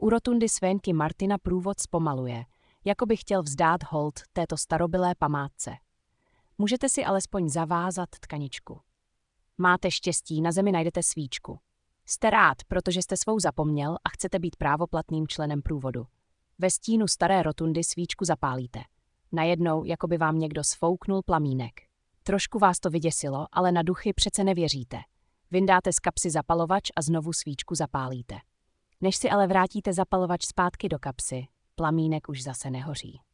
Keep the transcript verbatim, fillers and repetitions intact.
U rotundy svénky Martina průvod zpomaluje, jako by chtěl vzdát hold této starobylé památce. Můžete si alespoň zavázat tkaničku. Máte štěstí, na zemi najdete svíčku. Jste rád, protože jste svou zapomněl a chcete být právoplatným členem průvodu. Ve stínu staré rotundy svíčku zapálíte. Najednou, jako by vám někdo sfouknul plamínek. Trošku vás to vyděsilo, ale na duchy přece nevěříte. Vyndáte z kapsy zapalovač a znovu svíčku zapálíte. Než si ale vrátíte zapalovač zpátky do kapsy, plamínek už zase nehoří.